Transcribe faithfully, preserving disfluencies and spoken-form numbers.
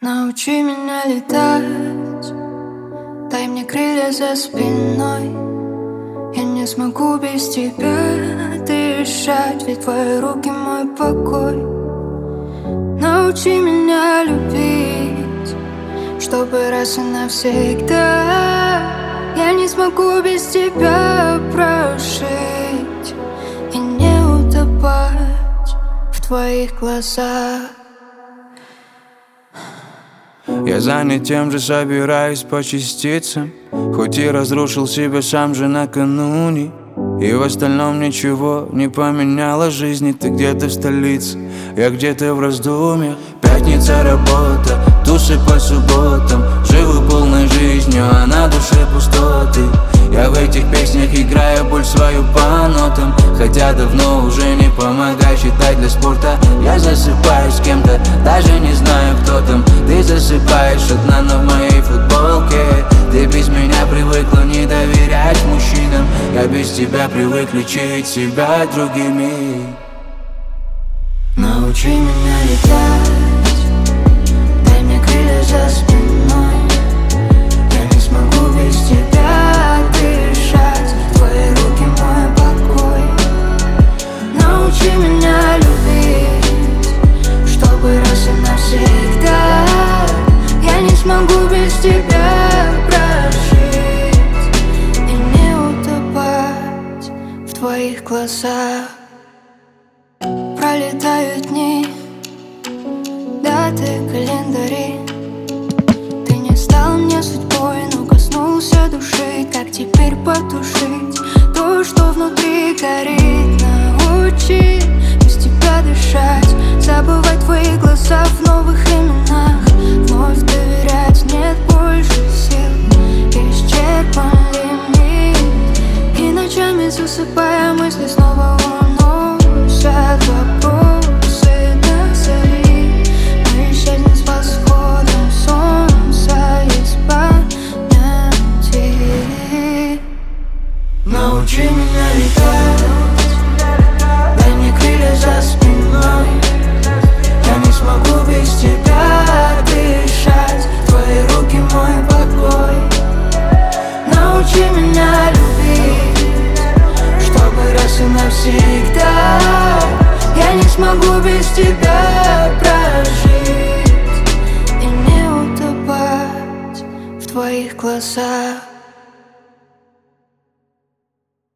Научи меня летать, дай мне крылья за спиной. Я не смогу без тебя дышать, ведь твои руки мой покой. Научи меня любить, чтобы раз и навсегда я не смогу без тебя прожить и не утопать в твоих глазах. Я занят тем же, собираюсь по частицам, хоть и разрушил себя сам же накануне. И в остальном ничего не поменяла жизни. Ты где-то в столице, я где-то в раздумьях. Пятница, работа, тусы по субботам. Живу полной жизнью, а на душе пустоты. Я в этих песнях играю боль свою по нотам, хотя давно уже не помогаю считать для спорта. Я засыпаю с кем-то, даже не знаю, кто там. Ты засыпаешь одна, но в моей футболке. Ты без меня привыкла не доверять мужчинам. Я без тебя привык лечить себя другими. Научи меня летать, дай мне крылья за спиной. Я не смогу без тебя дышать, твои руки мой покой. Научи меня любить, чтобы раз и навсегда я не смогу без тебя прожить и не утопать в твоих глазах. Пролетают дни, даты, календари. Ты не стал мне судьбой, но коснулся души. Как теперь потушить то, что внутри горит? Научи без тебя дышать, забывать твои глаза в новых именах. Вновь доверять нет больше сил, исчерпан лимит. И ночами засыпая, мысли снова уносят вопросы до зари. Мы исчезнем с восходом солнца из памяти. Научи меня летать, дай мне крылья за спиной. Я не смогу без тебя дышать, твои руки мой покой. Научи меня любить, чтобы раз и навсегда я не смогу без тебя прожить и не утопать в твоих глазах.